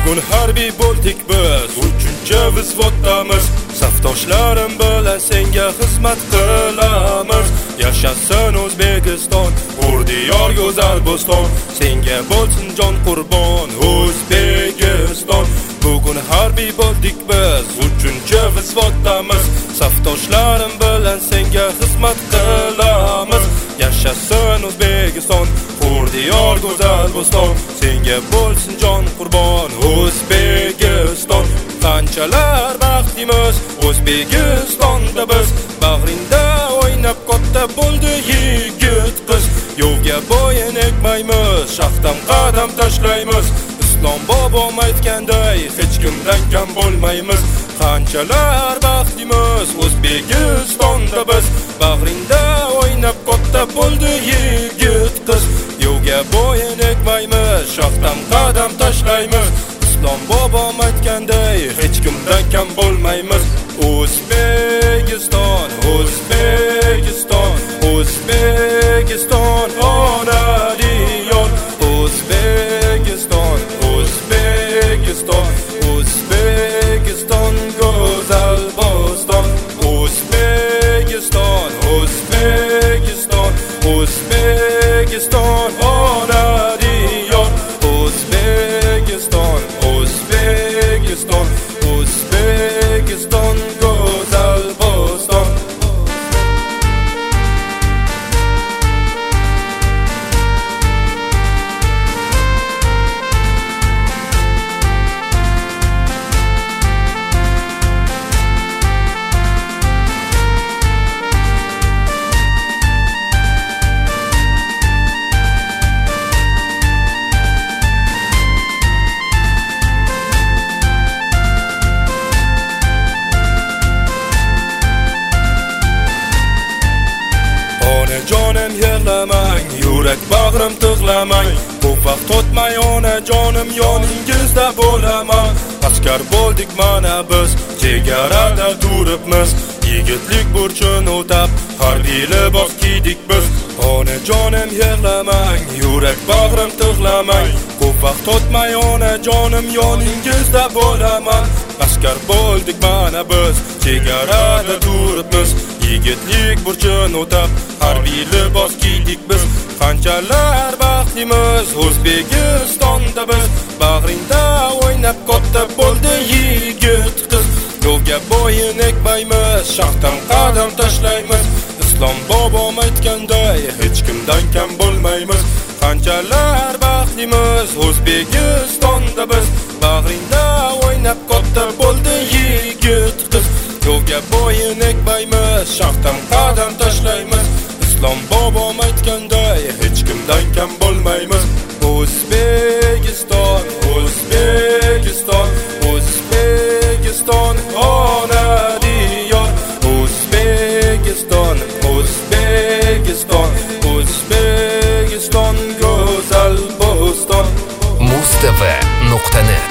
Bugun harbiy bo'ldik biz, 3-vizvodamiz. Safdoshlarim bilan senga xizmat qilamiz. Yashasın O'zbekiston, Urdiyor go'zal bo'ston. Senga bo'lsin jon qurbon O'zbekiston. Bugun harbiy bo'ldik biz, 3-vizvodamiz. Safdoshlarim bilan senga xizmat qilamiz. Yashasın O'zbekiston, Urdiyor go'zal bo'ston. Senga bo'lsin jon qurbon O'zbekiston. Qanchalar baxtimiz O'zbekistonda biz, bag'ringda o'ynab katta bo'ldi yigit qiz. Yovga bo'yin egmaymiz, shaxtam qadam tashlaymiz. Islom bobom aytganday hech kimdan kam bo'lmaymiz. Qanchalar baxtimiz O'zbekistonda biz, bag'ringda o'ynab katta bo'ldi yigit qiz. Yovga bo'yin egmaymiz, shaxtam qadam tashlaymiz. Islom bobom aytganday hech kimdan kam bo'lmaymiz. O'zbekiston, O'zbekiston, O'zbekiston ona diyor. O'zbekiston, O'zbekiston, O'zbekiston go'zal bo'ston. O'zbekiston, O'zbekiston, O'zbekiston ona diyor. O'zbekiston, O'zbekiston, O'zbekiston go'zal bo'ston. Jonim yig'lamang, yurak bag'rim tig'lamang. Bu vaqt o'tmay onajonim yoningizda bo'laman. Askar bo'ldik mana biz, chegarada turibmiz. Yigitlik burchini o'tab, harbiy libos kiydik biz. Onajonim yig'lamang, yurak bag'rim tig'lamang. Bu vaqt o'tmay onajonim yoningizda bo'laman. Askar bo'ldik mana biz, chegarada turibmiz. Yigitlik burchini o'tab, harbiy libos kiydik biz. Qanchalar baxtlimiz O'zbekistonda biz, bag'ringda o'ynab katta bo'ldi yigit qiz. Yovga bo'yin egmaymiz, shaxtam qadam tashlaymiz. Islom bobom aytganday hech kimdan kam bo'lmaymiz. Qanchalar baxtlimiz O'zbekistonda biz, bag'ringda o'ynab katta bo'ldi yigit qiz. Yovga bo'yin egmaymiz, shaxtam qadam tashlaymiz. Islom bobom aytganday hech kimdan kam bo'lmaymiz. O'zbekiston, O'zbekiston, O'zbekiston ona diyor. O'zbekiston, O'zbekiston, O'zbekiston go'zal bo'ston. muztv.net